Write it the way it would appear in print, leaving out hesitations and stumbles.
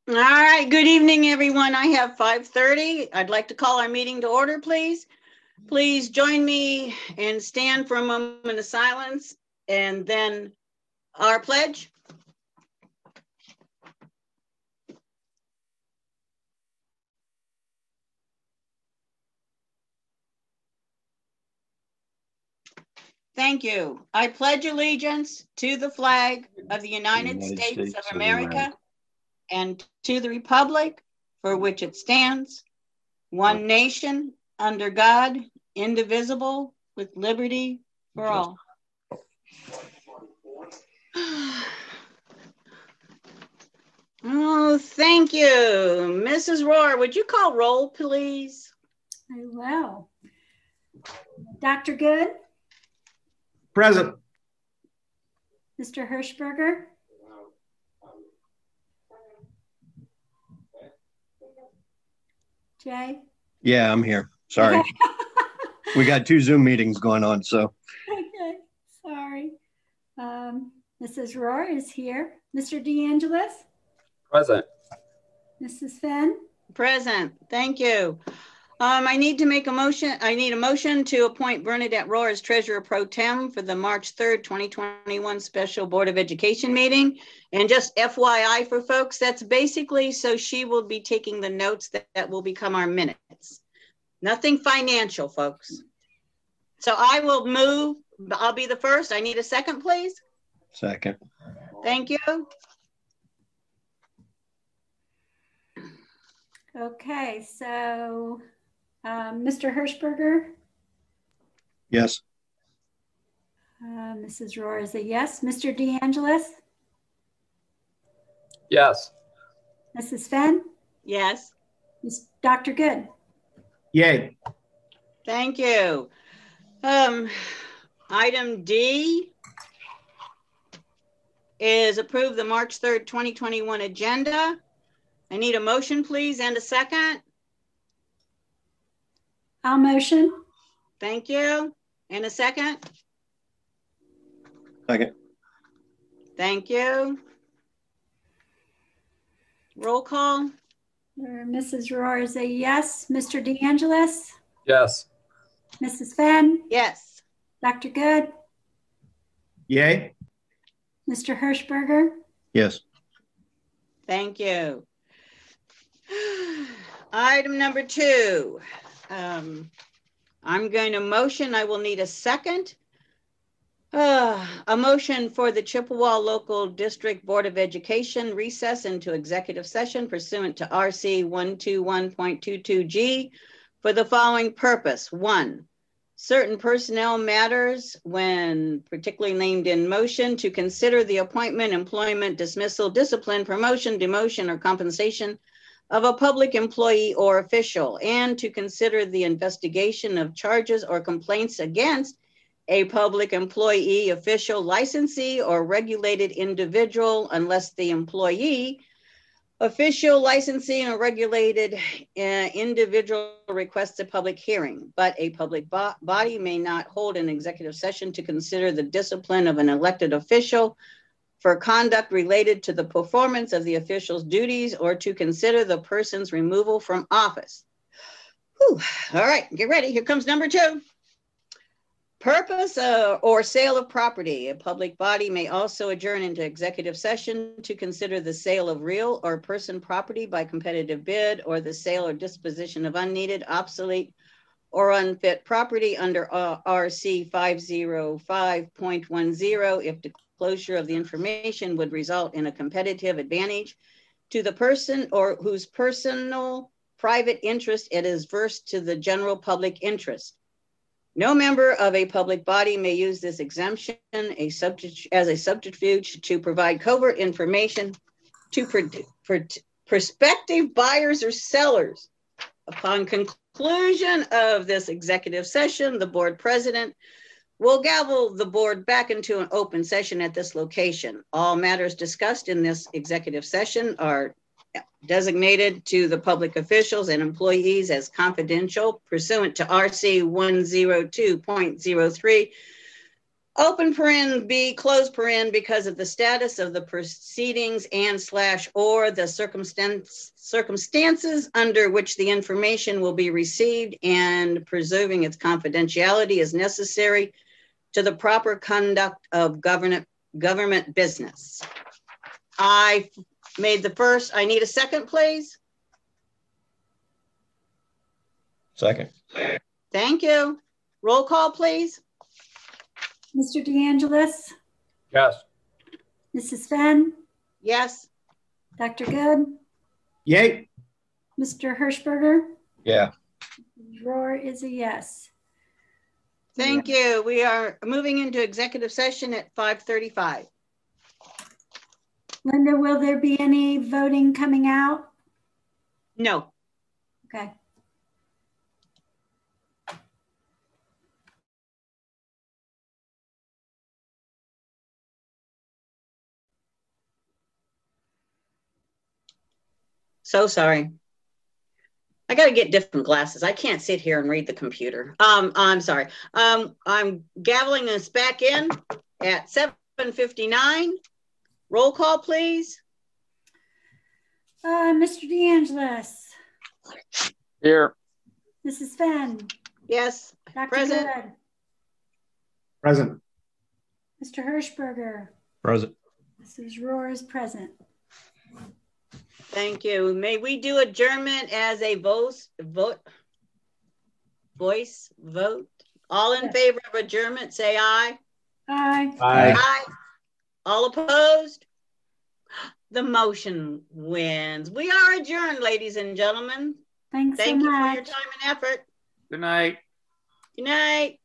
All right, good evening, everyone. I have 5:30. I'd like to call our meeting to order, please. Please join me and stand for a moment of silence and then our pledge. Thank you. I pledge allegiance to the flag of the United States of America and to the republic for which it stands, one nation, under God, indivisible, with liberty for all. Oh, thank you. Mrs. Rohr, would you call roll, please? I will. Dr. Good? Present. Mr. Hirschberger? Jay? Yeah, I'm here. Sorry. Okay. We got 2 Zoom meetings going on, so. Okay, sorry. Mrs. Rohr is here. Mr. DeAngelis? Present. Mrs. Fenn? Present. Thank you. I need to make a motion. I need a motion to appoint Bernadette Rohr as Treasurer Pro Tem for the March 3rd, 2021 Special Board of Education meeting. And just FYI for folks, that's basically so she will be taking the notes that will become our minutes. Nothing financial, folks. So I will move. I'll be the first. I need a second, please. Second. Thank you. Okay, so Mr. Hirschberger? Yes. Mrs. Rohr is a yes. Mr. DeAngelis? Yes. Mrs. Fenn? Yes. Dr. Good? Yay. Thank you. Item D is approve the March 3rd, 2021 agenda. I need a motion, please, and a second. I'll motion. Thank you. And a second. Second. Thank you. Roll call. Mrs. Rohr is a yes. Mr. DeAngelis? Yes. Mrs. Fenn? Yes. Dr. Good? Yay. Mr. Hirschberger? Yes. Thank you. Item number 2. I'm going to motion. I will need a second. A motion for the Chippewa Local District Board of Education recess into executive session pursuant to RC 121.22G for the following purpose. 1, certain personnel matters when particularly named in motion to consider the appointment, employment, dismissal, discipline, promotion, demotion, or compensation of a public employee or official, and to consider the investigation of charges or complaints against a public employee, official, licensee, or regulated individual, unless the employee, official, licensee, or regulated individual requests a public hearing. But a public body may not hold an executive session to consider the discipline of an elected official for conduct related to the performance of the official's duties or to consider the person's removal from office. Whew. All right, get ready. Here comes number 2. Purpose or sale of property. A public body may also adjourn into executive session to consider the sale of real or person property by competitive bid or the sale or disposition of unneeded, obsolete, or unfit property under RC 505.10 if disclosure of the information would result in a competitive advantage to the person or whose personal private interest it is adverse to the general public interest. No member of a public body may use this exemption as a subterfuge to provide covert information to prospective buyers or sellers. Upon conclusion of this executive session, the board president will gavel the board back into an open session at this location. All matters discussed in this executive session are designated to the public officials and employees as confidential pursuant to RC 102.03 Open paren B, close paren, because of the status of the proceedings and / or the circumstances under which the information will be received and preserving its confidentiality is necessary to the proper conduct of government business. I made the first. I need a second, please. Second. Thank you. Roll call, please. Mr. DeAngelis, Yes. Mrs. Fenn, Yes. Dr. Good, Yay. Mr. Hirschberger. Yeah. Roar is a yes. Thank you. We are moving into executive session at 5:35. Linda, will there be any voting coming out? No. Okay. So sorry. I got to get different glasses. I can't sit here and read the computer. I'm sorry. I'm gaveling us back in at 7:59. Roll call, please. Mr. DeAngelis, Here. Mrs. Fenn, Yes. Dr. Present. Good, Present. Mr. Hirschberger, Present. Mrs. Roar is present. Thank you. May we do adjournment as a voice vote? All in favor of adjournment, say aye. Aye. Aye. All opposed? The motion wins. We are adjourned, ladies and gentlemen. Thanks so Thank you for much. your time and effort. Good night. Good night.